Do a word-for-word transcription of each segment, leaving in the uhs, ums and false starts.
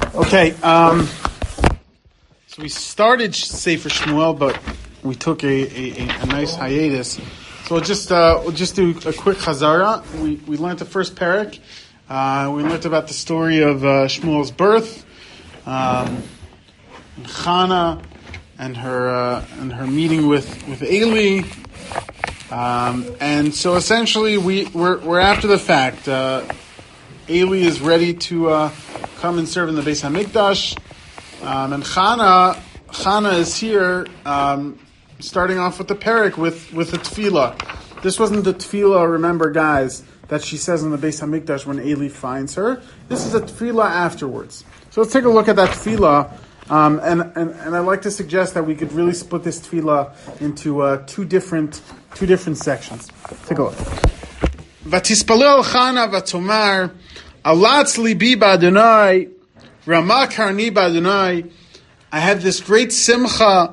Okay, um, so we started Sefer Shmuel, but we took a, a, a nice hiatus. So we'll just uh, we'll just do a quick chazara. We we learned the first parak. Uh, we learned about the story of uh, Shmuel's birth, um, and Chana, and her uh, and her meeting with with Eli. Um, and so essentially, we we're, we're after the fact. Uh, Eli is ready to uh, come and serve in the Beis Hamikdash, um, and Chana Chana is here, um, starting off with the parak with with the tefillah. This wasn't the tefillah, remember, guys, that she says in the Beis Hamikdash when Eli finds her. This is a tefillah afterwards. So let's take a look at that tefillah, um, and, and and I'd like to suggest that we could really split this tefillah into uh, two different two different sections. Take a look. Vatispalel Chana vatomar alatz libi b'Adonai Rama karni b'Adonai. I have this great simcha.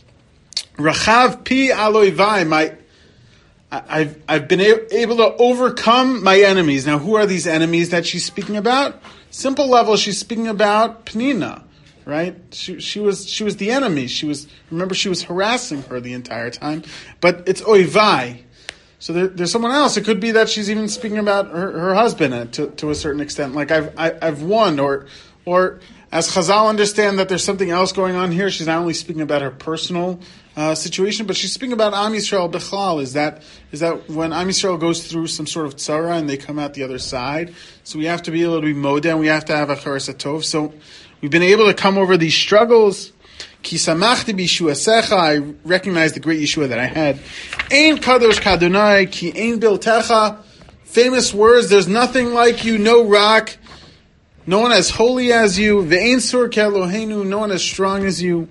Rachav pi aloivai. My I've I've been able to overcome my enemies. Now, who are these enemies that she's speaking about? Simple level, she's speaking about Penina, right? She she was she was the enemy. She was remember she was harassing her the entire time. But it's oivai. So there, there's someone else. It could be that she's even speaking about her, her husband to to a certain extent. Like I've I, I've won, or or as Chazal understand that there's something else going on here. She's not only speaking about her personal uh, situation, but she's speaking about Am Yisrael Bechlal. Is that is that when Am Yisrael goes through some sort of tzara and they come out the other side? So we have to be able to be modeh, and we have to have a charas hatov. So we've been able to come over these struggles. Ki samachti b'yeshuasecha. I recognize the great Yeshua that I had. Ein kadosh kadonai ki ein biltecha. Famous words. There's nothing like you. No rock. No one as holy as you. Ve'ein sur ke'Eloheinu. No one as strong as you.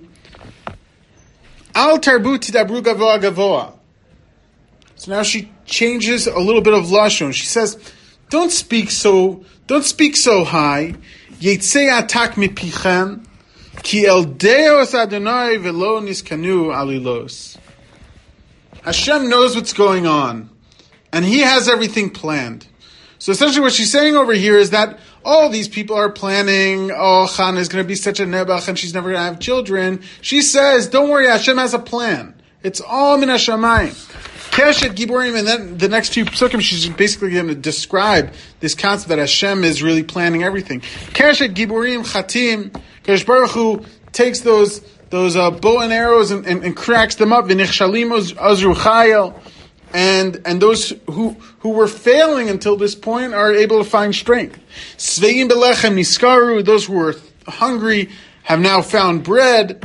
Al tarbu tidabru gavoa gavoa. So now she changes a little bit of lashon. She says, "Don't speak so. Don't speak so high. Yetzei atak mipichem." Ki el Deos Adonai velo niskanu alilos. Hashem knows what's going on, and He has everything planned. So essentially what she's saying over here is that, oh, these people are planning, oh, Chana is going to be such a nebach, and she's never going to have children. She says, don't worry, Hashem has a plan. It's all min hashamayim. Keshet Giborim, and then the next few psukim, she's basically going to describe this concept that Hashem is really planning everything. Keshet Giborim Chatim, Kadosh Baruch Hu takes those those uh, bow and arrows and, and, and cracks them up. V'nichshalim azru chayil, and and those who who were failing until this point are able to find strength. Sveim belechem niskaru, those who were hungry have now found bread.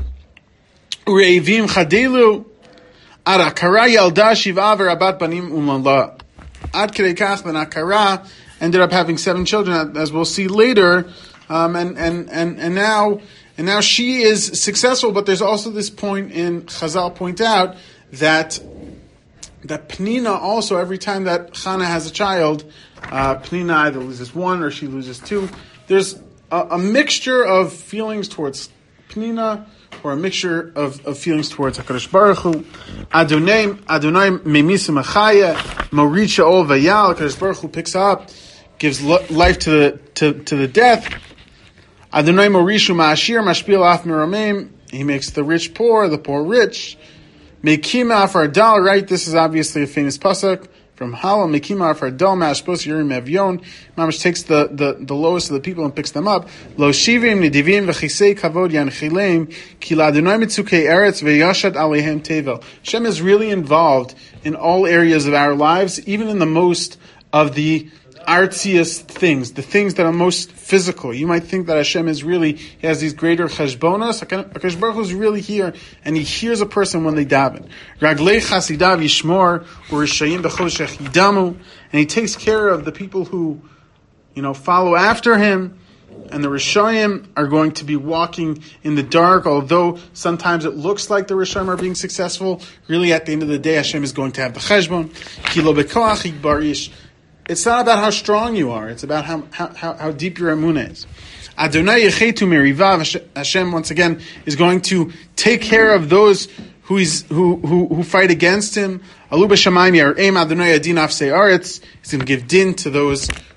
Ureivim chadelu. Ad Akara yalda shiva v'rabat banim umala. Ad kedei kach ben Akara ended up having seven children, as we'll see later. Um, and, and, and, and now, and now she is successful, but there's also this point in Chazal point out that, that Penina also, every time that Chana has a child, uh, Penina either loses one or she loses two. There's a, a mixture of feelings towards Penina, or a mixture of, of feelings towards HaKadosh Baruch Hu. Adonai, Adonai memisim achaya, moricha ol vayal, HaKadosh Baruch Hu picks up, gives life to the, to, to the death. Adonai morishu ma'ashir mashpil af miramim. He makes the rich poor, the poor rich. Mekima afar dal, right? This is obviously a famous pasuk from Hala. Mekima afar dal ma'ashpos yirim evyon. Mamash takes the, the, the lowest of the people and picks them up. Lo shivim nidivim v'chisei kavod yanchileim ki la'adonai mitzukei eretz v'yashat alehem tevel. Hashem is really involved in all areas of our lives, even in the most of the artsiest things, the things that are most physical. You might think that Hashem is really, He has these greater cheshbonos. HaKadosh Baruch Hu is really here, and He hears a person when they daven. Raglei chasidav yishmor, u'rishayim b'choshech yidamu, and He takes care of the people who, you know, follow after Him, and the Rishayim are going to be walking in the dark, although sometimes it looks like the Rishayim are being successful. Really, at the end of the day, Hashem is going to have the cheshbon. Ki lo bekoach yigbarish. It's not about how strong you are. It's about how how, how deep your emunah is. Adonai yechetu merivav. Hashem once again is going to take care of those who is who who, who fight against Him. Alu b'shamayim yar'eim Adonai adin afsei aretz. He's going to give din to those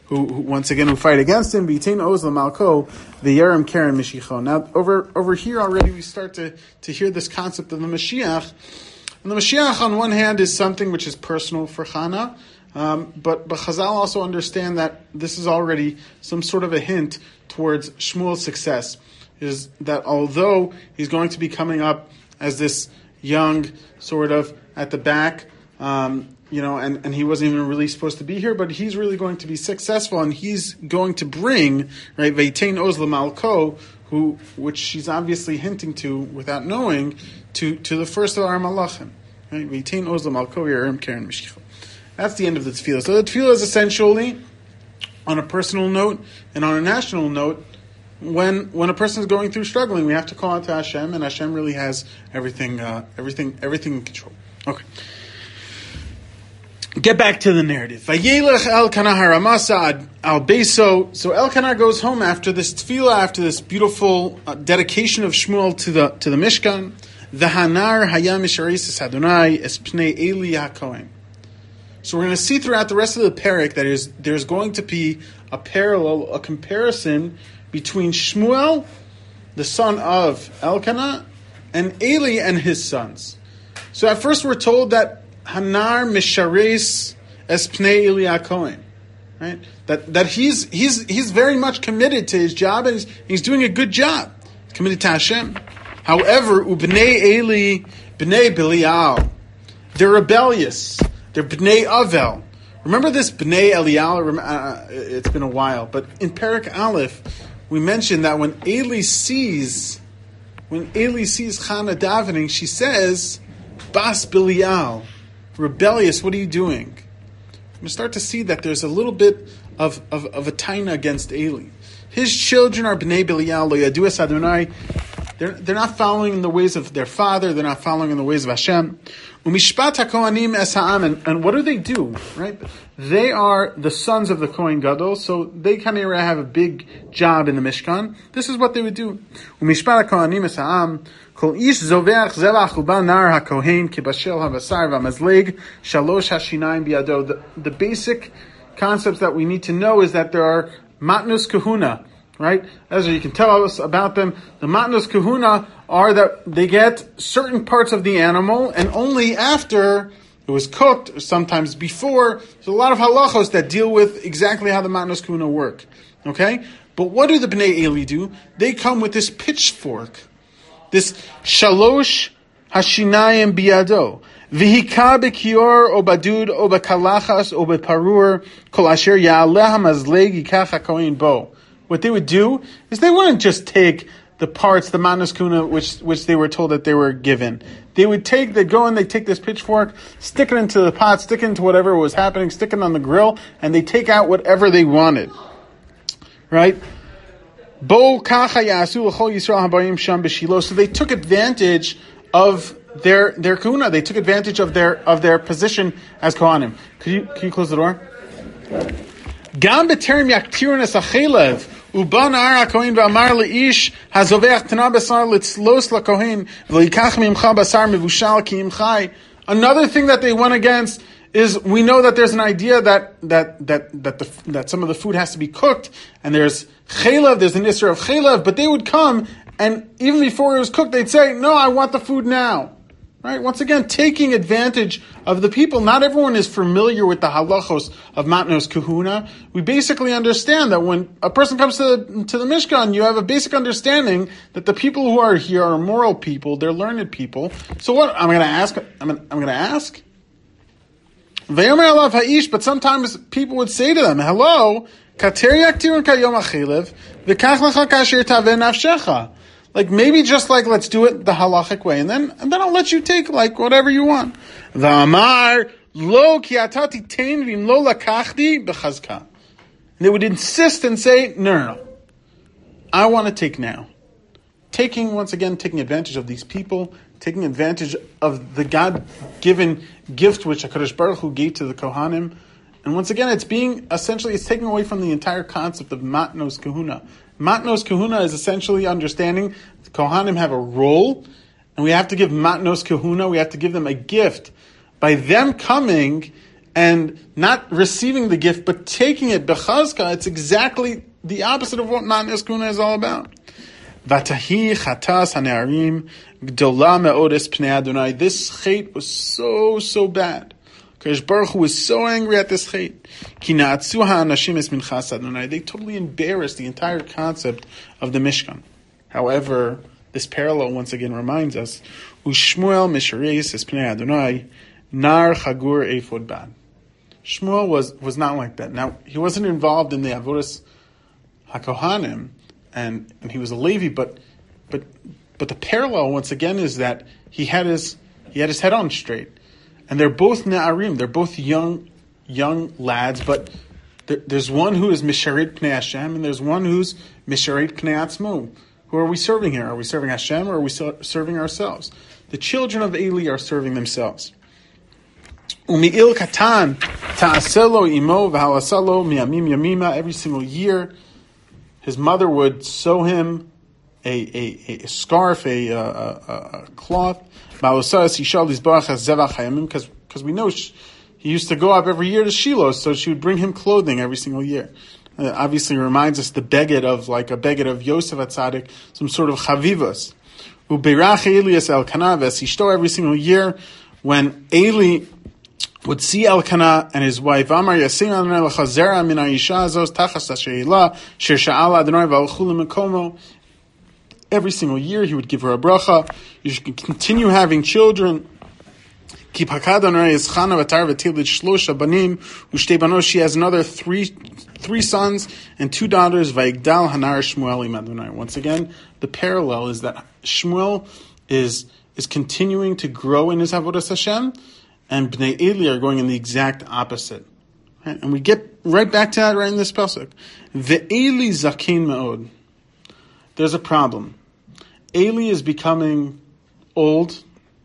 who, who once again who fight against him. V'yitain oz l'malko v'yerem keren mishicho. Now over over here already we start to to hear this concept of the Mashiach. And the Mashiach on one hand is something which is personal for Chana, um, but but Chazal also understand that this is already some sort of a hint towards Shmuel's success. Is that although he's going to be coming up as this young sort of at the back. Um, You know, and, and he wasn't even really supposed to be here, but he's really going to be successful, and he's going to bring, right, Veitain Oz Malko, who, which she's obviously hinting to, without knowing, to, to the first of our Malachim. Right? Veitain Oz Malko, Yerim Karen Mishchicha. That's the end of the tefillah. So the tefillah is essentially, on a personal note, and on a national note, when when a person is going through struggling, we have to call out to Hashem, and Hashem really has everything, uh, everything, everything in control. Okay. Get back to the narrative. Vayelech Elkanah haramasa al beso. So Elkanah goes home after this tefillah, after this beautiful uh, dedication of Shmuel to the to the Mishkan. The hanar hayam misharis Adonai es pnei Eli hakohen. So we're going to see throughout the rest of the parak that is there's going to be a parallel, a comparison between Shmuel, the son of Elkanah, and Eli and his sons. So at first we're told that Hanar mishares es pnei Eli HaKohen, right? That that he's he's he's very much committed to his job, and he's, he's doing a good job. He's committed to Hashem. However, ubnei Eli, bnei Belial, they're rebellious. They're bnei Avel. Remember this bnei Elial? Uh, it's been a while, but in Perek Aleph, we mentioned that when Eli sees when Eli sees Chana davening, she says, "Bas Belial." Rebellious, what are you doing? I'm going to start to see that there's a little bit of, of, of a taina against Eli. His children are bnei Belial, lo yadu es Adonai. They're, they're not following in the ways of their father. They're not following in the ways of Hashem. Umishpat hakohanim es ha'am. And, and what do they do? Right? They are the sons of the Kohen Gadol, so they kind of have a big job in the Mishkan. This is what they would do. Umishpat hakohanim es ha'am. Kol ish zoveach zevach uba nar hakohen kibashel havasar v'amazleg shalosh hashinayim biado. The the basic concepts that we need to know is that there are matnus kahuna, right? As you can tell us about them, the matnus kahuna are that they get certain parts of the animal, and only after it was cooked, or sometimes before. There's a lot of halachos that deal with exactly how the matnus kahuna work. Okay, but what do the Bnei Eli do? They come with this pitchfork. This shalosh hashinayim biado. Vihika bekior o badud o bekalachas o beparur kol asher ya'aleh hamazleg yikach hakohen bo. What they would do is they wouldn't just take the parts, the matnas kuna, which which they were told that they were given. They would take, they'd go and they'd take this pitchfork, stick it into the pot, stick it into whatever was happening, stick it on the grill, and they take out whatever they wanted. Right? Bo kacha yasu l'chol Yisrael habayim sham b'shilo. So they took advantage of their their kuna. They took advantage of their of their position as kohanim. Could you can you close the door? Gam b'terem yaktirun es achelev uban ar hakohen v'amar leish hazoveach tana basar litzlos lakohen v'likach mimcha basar mevushal ki imchai. Another thing that they went against is we know that there's an idea that that that that the that some of the food has to be cooked, and there's chelev, there's an issur of chelev, but they would come and even before it was cooked, they'd say, "No, I want the food now." Right? Once again, taking advantage of the people. Not everyone is familiar with the halachos of matnos kahuna. We basically understand that when a person comes to the, to the Mishkan, you have a basic understanding that the people who are here are moral people, they're learned people. So what I'm going to ask? I'm going I'm going to ask. But sometimes people would say to them, hello, like maybe just like let's do it the halachic way, and then and then I'll let you take like whatever you want. And they would insist and say, no, no, no, I want to take now. Taking, once again, taking advantage of these people, taking advantage of the God-given gift which HaKadosh Baruch Hu gave to the Kohanim. And once again, it's being, essentially, it's taking away from the entire concept of Matnos Kahuna. Matnos Kahuna is essentially understanding the Kohanim have a role, and we have to give Matnos Kahuna, we have to give them a gift. By them coming and not receiving the gift, but taking it, bechazka, it's exactly the opposite of what Matnas Kuna is all about. Vatahi chatas hanearim gdola me'odes pnei Adonai. This chait was so, so bad. Kadosh Baruch Hu was so angry at this chait. Ki na'atzu ha'anashim es minchas Adonai. They totally embarrassed the entire concept of the Mishkan. However, this parallel once again reminds us, Ushmuel mishareis es pnei Adonai nar chagur ephod bad. Shmuel was, was not like that. Now, he wasn't involved in the avodas hakohanim, and, and he was a Levi, but but but the parallel once again is that he had his he had his head on straight, and they're both na'arim, they're both young young lads, but there, there's one who is misharet pnei Hashem, and there's one who's misharet pnei atzmo. Who are we serving here? Are we serving Hashem, or are we serving ourselves? The children of Eli are serving themselves. Umi'il katan ta'aselo imo v'halasalo miyamim yamima. Every single year, his mother would sew him a a, a scarf, a, a, a, a cloth. Because because we know she, he used to go up every year to Shiloh, so she would bring him clothing every single year. Uh, obviously, reminds us the beged of like a beged of Yosef Atzadik, some sort of chavivas. Ubeirach Elias Elkanah v'Sishto every single year when Eli would see Elkanah and his wife, Amar Yasim Adonai l'chazera min ha'isha azos tachas ha'sheila sher sha'ala Adonai v'alchulu mekomo. Every single year he would give her a bracha. You should continue having children. Ki pakad Adonai is Chana v'tar v'tilid shlosha banim u'shtei banos. She has another three three sons and two daughters. Vayigdal hanar Shmuel im Adonai. Once again, the parallel is that Shmuel is is continuing to grow in his avodas Hashem, and Bnei Eli are going in the exact opposite. Right? And we get right back to that right in this pasuk. Ve'eli zakein me'od. There's a problem. Eli is becoming old,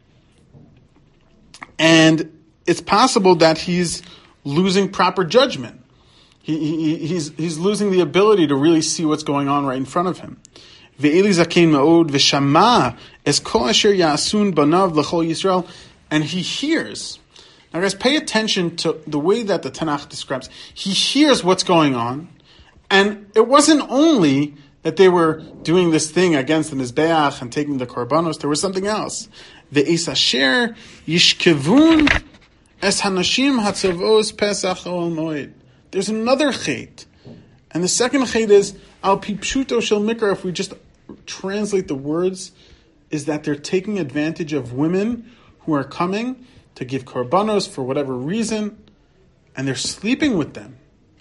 and it's possible that he's losing proper judgment. He, he, he's, he's losing the ability to really see what's going on right in front of him. Ve'eli zakein me'od v'shama es kol asher ya'asun banav l'chol Yisrael. And he hears. Now guys, pay attention to the way that the Tanakh describes. He hears what's going on. And it wasn't only that they were doing this thing against the Mizbeach and taking the Korbanos. There was something else. Ve'es asher yishkevun es hanashim hatzavos pesach ol moed. There's another chait. And the second chait is, al pi pshuto shel mikra, if we just translate the words, is that they're taking advantage of women who are coming to give korbanos for whatever reason, and they're sleeping with them.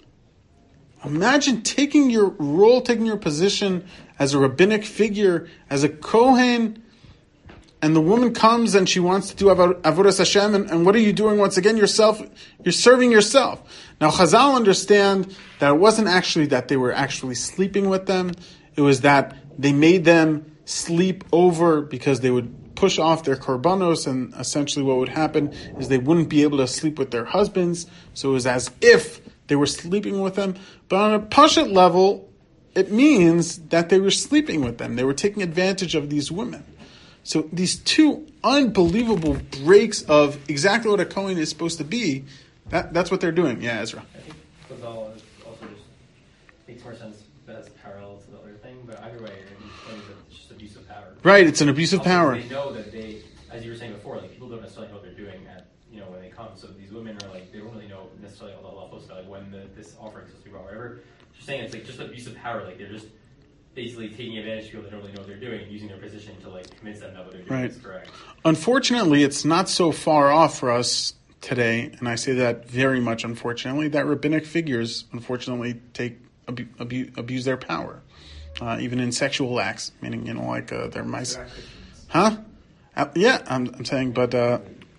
Imagine taking your role, taking your position as a rabbinic figure, as a Kohen, and the woman comes and she wants to do avodas Hashem, and, and what are you doing once again? Yourself, you're serving yourself. Now Chazal understand that it wasn't actually that they were actually sleeping with them, it was that they made them sleep over because they would push off their korbanos, and essentially what would happen is they wouldn't be able to sleep with their husbands, so it was as if they were sleeping with them. But on a Pashat level, it means that they were sleeping with them. They were taking advantage of these women. So these two unbelievable breaks of exactly what a Kohen is supposed to be, that, that's what they're doing. Yeah, Ezra. I think Chazal also just makes more sense as parallel to the other thing, but either way, it's just abuse of power. Right, it's an abuse of also, power. They know that they, as you were saying before, like people don't necessarily know what they're doing at, you know, when they come. So these women are like, they don't really know necessarily all the lafos, like when the, this offering is supposed to be brought, whatever. Just saying it's like just abuse of power. Like they're just basically taking advantage of people that don't really know what they're doing and using their position to like convince them that what they're doing right. is correct. Unfortunately, it's not so far off for us today, and I say that very much unfortunately, that rabbinic figures unfortunately take abu- abu- abuse their power, uh, even in sexual acts, meaning, you know, like uh, they're mice. Huh? Uh, yeah, I'm, I'm saying, but uh,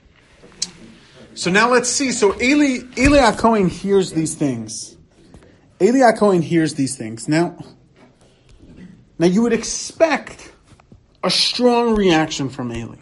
so now let's see. So Eli Eli HaKohen hears these things. Eli HaKohen hears these things. Now, now you would expect a strong reaction from Eli.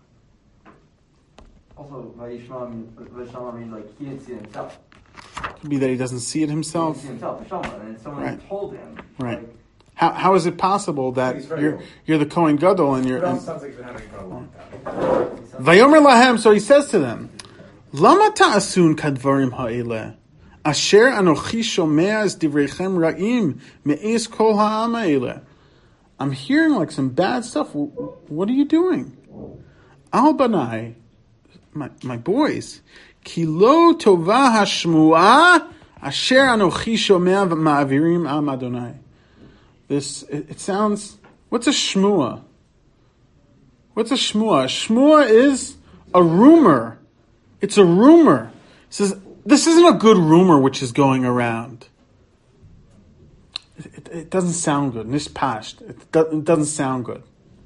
Also, Vayishma means like he didn't see it himself. Could be that he doesn't see it himself. He didn't see himself, Vayishma, and someone Right. told him. Right. Like, How how is it possible that you're you're the Kohen Gadol and you're? It And, also sounds like he's been having trouble with that. Vayomer lahem. So he says to them, Lama ta'asun kadvarim ha'eleh? Asher anochi shomea es divrechem ra'im me'es kol ha'am ha'eleh. I'm hearing like some bad stuff. What are you doing? Al banai, my, my boys, ki lo tova hashmu'ah asher anochi shomea ma'avirim am Adonai. This, it, it sounds, what's a shmu'ah? What's a shmu'ah? A shmu'ah is a rumor. It's a rumor. It says, this isn't a good rumor which is going around. It, it, it doesn't sound good. Nishpasht. It, do, it doesn't sound good.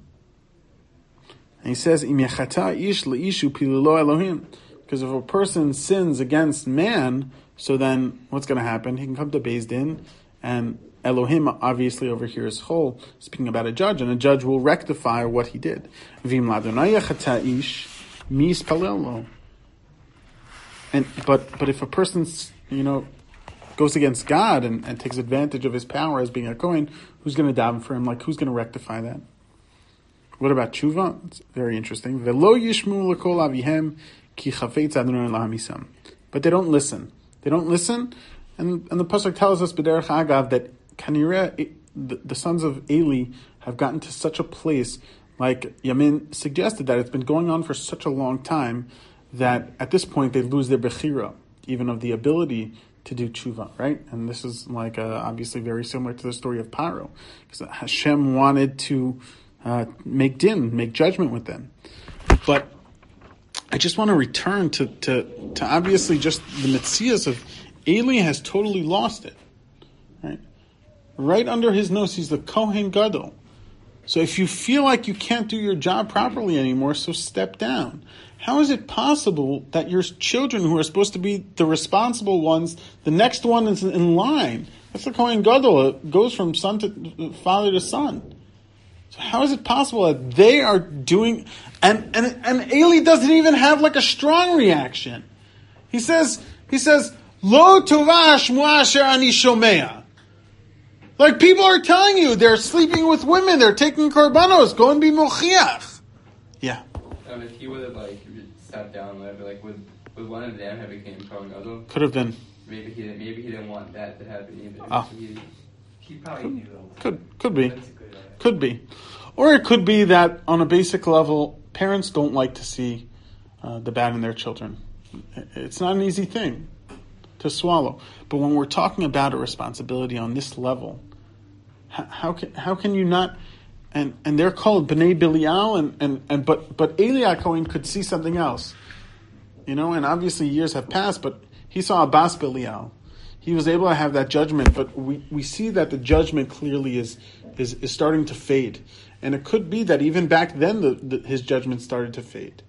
And he says, Im yachata ish leishu pililo Elohim. Because if a person sins against man, so then what's going to happen? He can come to Beis Din, and Elohim obviously overhears Chol speaking about a judge, and a judge will rectify what he did. Vim ladonai yachata ish mi yispalel lo. And but but if a person, you know, goes against God and, and takes advantage of his power as being a Kohen, who's going to daven for him? Like, who's going to rectify that? What about tshuva? It's very interesting. Velo yishmu lekol avihem ki chafetz Adonai lahamisam. But they don't listen. They don't listen, and and the pasuk tells us b'derech agav that kanireh the, the sons of Eli have gotten to such a place, like Yamin suggested, that it's been going on for such a long time, that at this point they lose their bechira, even of the ability to do tshuva, right? And this is like uh, obviously very similar to the story of Paro, because Hashem wanted to uh, make din, make judgment with them. But I just want to return to, to, to obviously just the metzias of Eli has totally lost it, right? Right under his nose, he's the Kohen Gadol. So if you feel like you can't do your job properly anymore, so step down. How is it possible that your children, who are supposed to be the responsible ones, the next one is in line? That's the Kohen Gadol. It goes from son to father to son. So how is it possible that they are doing, and and and Eli doesn't even have like a strong reaction? He says he says Lo tova shmuah asher ani shomea. Like, people are telling you they're sleeping with women, they're taking korbanos, go and be mochiach. Yeah. Um, if he would have like sat down, whatever, like would would one of them have became Kohen Gadol? Could have been. Maybe he didn't. Maybe he didn't want that to happen either. Oh. So he, He probably knew. Could could be. That's a good idea. Could be. Or it could be that on a basic level, parents don't like to see uh, the bad in their children. It's not an easy thing to swallow. But when we're talking about a responsibility on this level, how, how can how can you not? And and they're called Bnei Bilial, and, and, and but but Eli Cohen could see something else, you know. And obviously years have passed, but he saw Abbas Bilial. He was able to have that judgment, but we, we see that the judgment clearly is is is starting to fade, and it could be that even back then the, the, his judgment started to fade.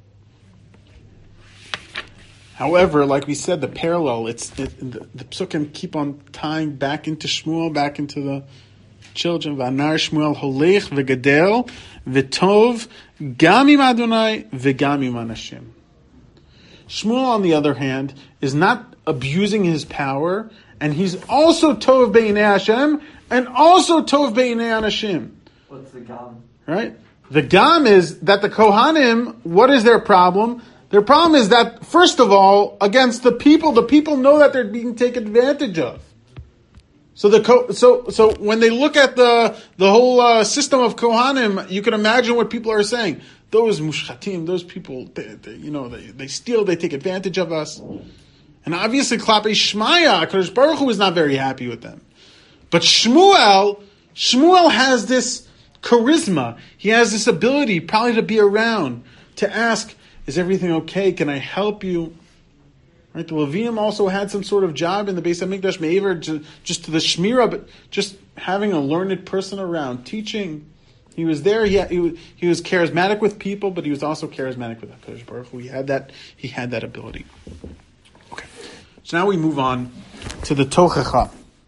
However, like we said, the parallel, it's it, the, the psukim keep on tying back into Shmuel, back into the children. V'anar Shmuel holech v'gadel v'tov gam im Adonai v'gam im anashim. Shmuel, on the other hand, is not abusing his power, and he's also tov beinei Hashem and also tov beinei anashim. What's the gam? Right? The gam is that the Kohanim, what is their problem? Their problem is that, first of all, against the people, the people know that they're being taken advantage of. So the so so when they look at the the whole uh, system of Kohanim, you can imagine what people are saying. Those mushchatim, those people, they, they, you know, they, they steal, they take advantage of us. And obviously, Klapei Shmaya, HaKadosh Baruch Hu is not very happy with them. But Shmuel, Shmuel has this charisma. He has this ability probably to be around, to ask, is everything okay? Can I help you? Right? The Levium also had some sort of job in the Beis HaMikdash, Me'aver, just to the Shmira, but just having a learned person around, teaching. He was there. He, he was he was charismatic with people, but he was also charismatic with HaKadosh Baruch Hu. He had that. He had that ability. Okay, so now we move on to the Tochacha.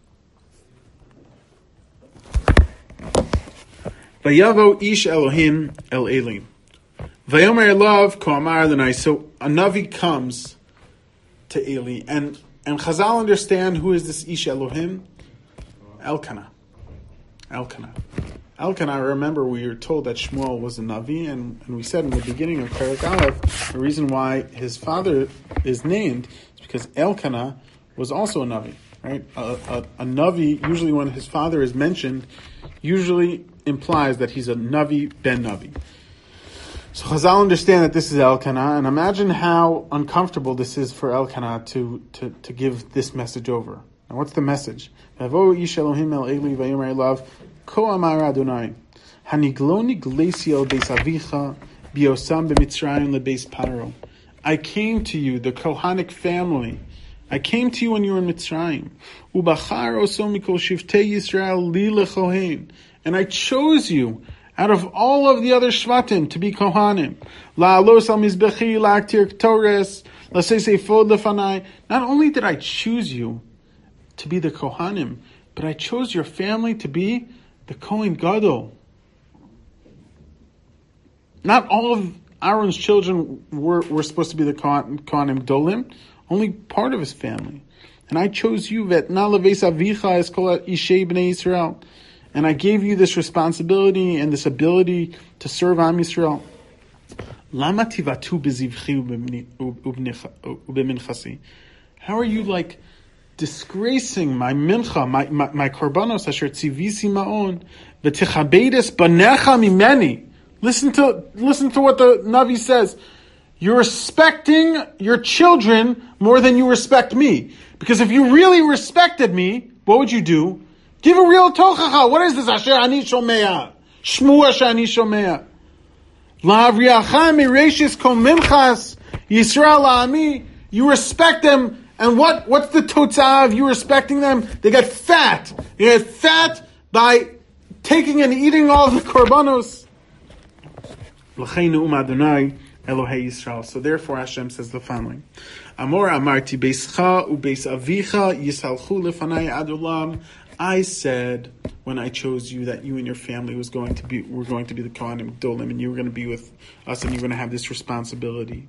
Vayavo ish Elohim el Eli. Vayomer elav ko'amar Adonai. So a Navi comes to Eli, and and Chazal understand who is this ish Elohim? Elkanah. Elkanah. Elkanah, remember we were told that Shmuel was a Navi, and, and we said in the beginning of Perek Aleph, the reason why his father is named is because Elkanah was also a Navi, right? A, a, a Navi, usually when his father is mentioned, usually implies that he's a Navi ben Navi. So Chazal understand that this is Elkanah, and imagine how uncomfortable this is for Elkanah to, to, to give this message over. Now what's the message? V'avo ish Elohim el Eli v'yomer elav, Ko amar Adonai, hanigloni glesiel beis avicha, biosam b'mitzrayim lebeis paro. I came to you, the Kohanic family. I came to you when you were in Mitzrayim. Ubachar osom mikol shiftei Yisrael li lechohen. And I chose you out of all of the other Shvatim to be Kohanim. La'alos al mizbechi la'aktir ktores, la'seisei fod lefanai. Not only did I choose you to be the Kohanim, but I chose your family to be the Kohen Gadol. Not all of Aaron's children were, were supposed to be the Kohanim Gedolim, only part of his family. And I chose you, Vetna leveis avicha es kol ishei bnei Yisrael. And I gave you this responsibility and this ability to serve Am Yisrael. Lama tivatu bezivchi ubeminchasi. How are you like disgracing my mincha, my, my, my korbanos, asher tzivisi ma'on, v'tichabedes banecha mimeni. Listen to, listen to what the Navi says. You're respecting your children more than you respect me. Because if you really respected me, what would you do? Give a real tochacha. What is this? Asher ani shomea. Shmu asher ani shomea. La'avriacha mireshis kol minchas Yisrael la'ami. You respect them. And what, what's the totzah of you respecting them? They get fat. They get fat by taking and eating all the korbanos. L'cheinu Adonai Elohei Yisrael. So therefore Hashem says the following. Amor amarti beischa ubeis avicha yisalchu lefanai ad olam. I said when I chose you that you and your family was going to be were going to be the Kohanim Gedolim, and you were going to be with us, and you're going to have this responsibility.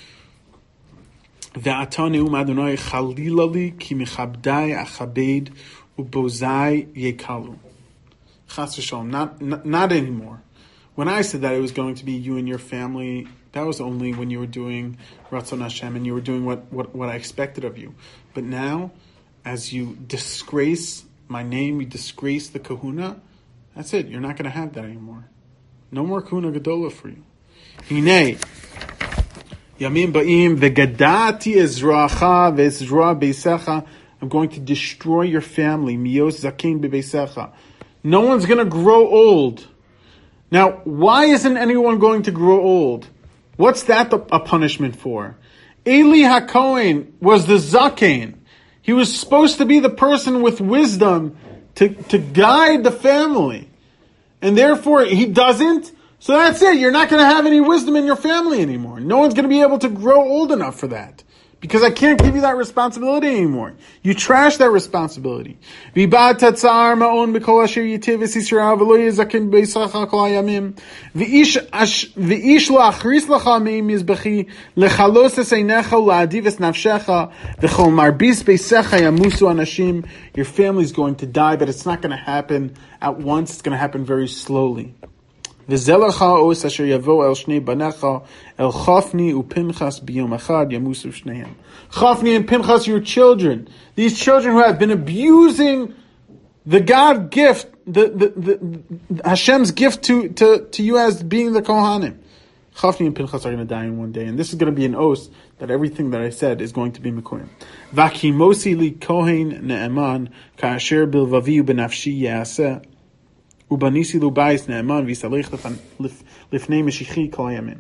Ve'ata neum Adonai chalilali ki mechabdai achabed ubozai yekalu. Chas v'shalom. Not, not not anymore. When I said that it was going to be you and your family, that was only when you were doing Ratzon Hashem and you were doing what, what, what I expected of you. But now, as you disgrace my name, you disgrace the kahuna, that's it. You're not going to have that anymore. No more kahuna gedola for you. Hinei. Yamim ba'im vegadati ezracha ve'ezra beisecha. I'm going to destroy your family. Miyos zakin be'beisecha. No one's going to grow old. Now, why isn't anyone going to grow old? What's that a punishment for? Eli HaKohen was the zaken. He was supposed to be the person with wisdom to, to guide the family. And therefore, he doesn't. So that's it. You're not going to have any wisdom in your family anymore. No one's going to be able to grow old enough for that. Because I can't give you that responsibility anymore. You trash that responsibility. V'ibat tatzar ma'on b'kol asher yitiv es Yisrael v'lo yezakin b'yisacha kol hayamim v'ish la'achris lacha me'im yizbechi lechalos es einecha u'la'adiv es nafshecha v'chol marbis b'yisecha yamusu anashim. Your family's going to die, but it's not going to happen at once. It's going to happen very slowly. V'zelecha os asher yavo el shnei banecha el Chafni u'Pinchas b'yom echad yamusu shneim. Chafni and Pinchas, your children, these children who have been abusing the God gift, the, the, the Hashem's gift to, to, to you as being the Kohanim. Chafni and Pinchas are going to die in one day, and this is going to be an oath that everything that I said is going to be mekuyim. V'kimosi li kohen ne'eman ka'asher bilvavi u'benafshi yaseh. Ubanisi lubayis ne'eman v'yisalech lifnei meshichi kol hayamim.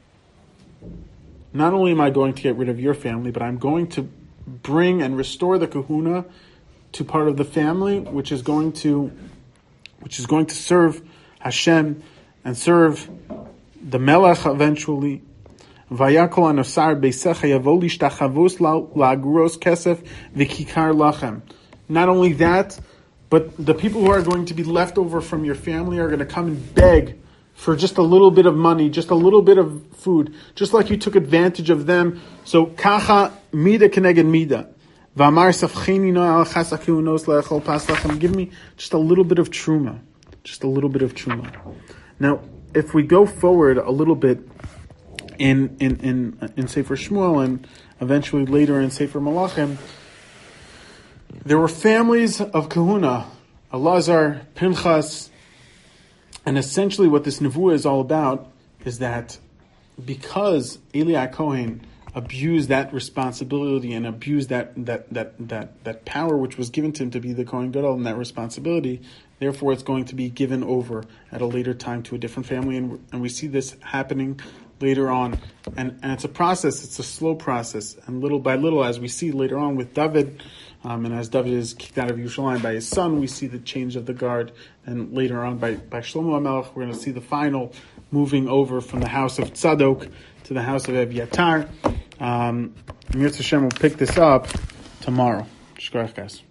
Not only am I going to get rid of your family, but I'm going to bring and restore the kahuna to part of the family, which is going to, which is going to serve Hashem and serve the Melech eventually. Vayakol anosar beisecha yavo lishtachavos la'aguros kesef v'kikar lachem. Not only that, but the people who are going to be left over from your family are going to come and beg for just a little bit of money, just a little bit of food, just like you took advantage of them. So, kacha mida keneged mida. V'amar safcheni no al chasaki unos le'echol pas lachem. Give me just a little bit of truma, just a little bit of truma. Now, if we go forward a little bit in in in in Sefer Shmuel and eventually later in Sefer Malachim, there were families of kahuna, Elazar, Pinchas, and essentially what this nevuah is all about is that because Eli Kohen abused that responsibility and abused that that that that that power which was given to him to be the Kohen Gadol and that responsibility, therefore it's going to be given over at a later time to a different family, and, and we see this happening later on, and, and it's a process, it's a slow process, and little by little, as we see later on with David, um, and as David is kicked out of Yerushalayim by his son, we see the change of the guard, and later on by, by Shlomo HaMelech, we're going to see the final moving over from the house of Tzadok to the house of Evyatar. Um, and Yirtzeh Hashem will pick this up tomorrow. Shkoyach, guys.